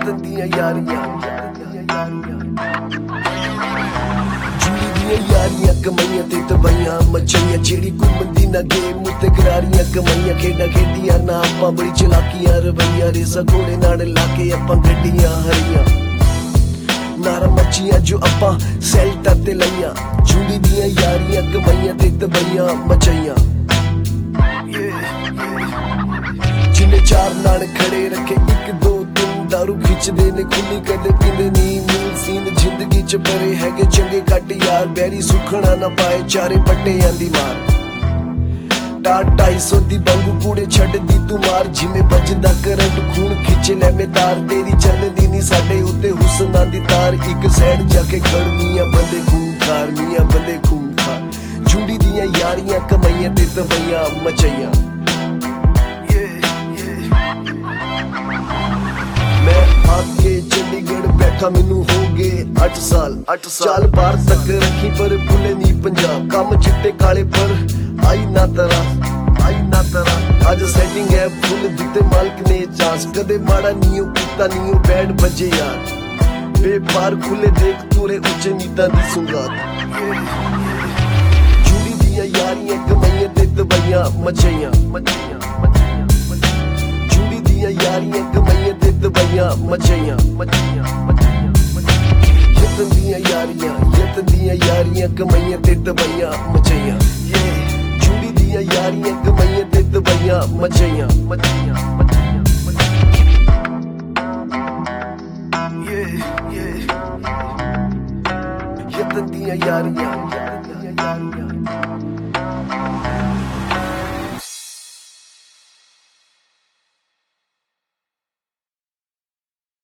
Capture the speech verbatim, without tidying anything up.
ਯਤਨ ਦੀਆਂ ਯਾਰੀਆਂ ਜੁੜੀ ਦੀਆਂ ਯਾਰੀਆਂ ਕਮਾਈਆਂ ਤੇ ਤਬਾਈਆਂ ਮਚਈਆਂ ਜਿਹੜੀ ਘੁੰਮਦੀ ਨਾ ਗੇਮ ਉੱਤੇ ਗਰਾਰੀਆਂ ਕਮਾਈਆਂ ਖੇਡਾਂ ਖੇਡੀਆਂ ਨਾ ਆਪਾਂ ਬੜੀ ਚਲਾਕੀਆਂ ਰਵਈਆਂ ਰੇਸਾਂ ਘੋੜੇ ਨਾਲ ਲਾ ਕੇ ਆਪਾਂ ਗੱਡੀਆਂ ਹਰੀਆਂ ਨਾਰਾ ਮੱਚੀਆਂ ਜੋ ਆਪਾਂ ਸੈਲਟਾਂ ਤੇ ਲਈਆਂ ਜੁੜੀ ਦੀਆਂ ਯਾਰੀਆਂ ਕਮਾਈਆਂ ਤੇ ਤਬਾਈਆਂ ਮਚਈਆਂ ਜਿੰਨੇ ਚਾਰ ਨਾਲ ਖੜੇ ਰੱਖੇ ਇੱਕ ਦੋ ਤਿੰਨ ਦਾਰੂ ਖਿੱਚਦੇ ਨੇ ਖੁੱਲੀ ਕਦੇ ਪੀਂਦੇ ਨੀ ਮੀਲ ਸੀਨ ਜ਼ਿੰਦਗੀ ਚ ਬਰੇ ਹੈਗੇ ਚੰਗੇ ਘੱਟ ਯਾਰ ਬੈਰੀ ਸੁਖਣਾ ਨਾ ਪਾਏ ਚਾਰੇ ਪੱਟਿਆਂ ਦੀ ਮਾਰ ਟਾ ਢਾਈ ਸੌ ਦੀ ਬੰਗੂ ਕੂੜੇ ਛੱਡਦੀ ਤੂੰ ਮਾਰ ਜਿਵੇਂ ਵੱਜਦਾ ਕਰੰਟ ਖੂਨ ਖਿੱਚ ਲੈ ਮੇ ਤਾਰ ਤੇਰੀ ਚੱਲਦੀ ਨੀ ਸਾਡੇ ਉੱਤੇ ਹੁਸਨਾਂ ਦੀ ਤਾਰ ਇੱਕ ਸਾਈਡ ਜਾ ਕੇ ਖੜਨੀਆਂ ਬੰਦੇ ਖੂਨ ਖਾਰ ਮੀਆਂ ਬੰਦੇ ਖੂਨ ਖਾਰ ਜੁੜੀ ਦੀਆਂ ਯਾਰੀਆਂ ਕਮਾਈਆਂ ਤੇ ਤਬਈਆਂ ਮਚਈਆਂ आके चंडीगढ़ बैठा मैनू हो गए अठ साल अठ साल बाहर तक रखी पर भुले नी पंजाब कम चिट्टे काले पर आई ना तरह आई ना तरह आज सेटिंग है फुल दिते मालिक ने चांस कदे माड़ा नीओ कीता नीओ बैंड बजे यार बेपार खुले देख तूरे उच्चे नीता दी सुंगात जुड़ी दियां यारियां कमाइयां ते तबाइयां मचइयां मचइयां जुड़ी दियां यारियां कमाइयां ते तबाइयां मचइयां मचइयां यतन दियां यारियां यतन दियां यारियां कमाइयां ते तबाइयां मचइयां जुड़ी दियां यारियां कमाइयां ते तबाइयां मचइयां मचइयां यतन दियां यारियां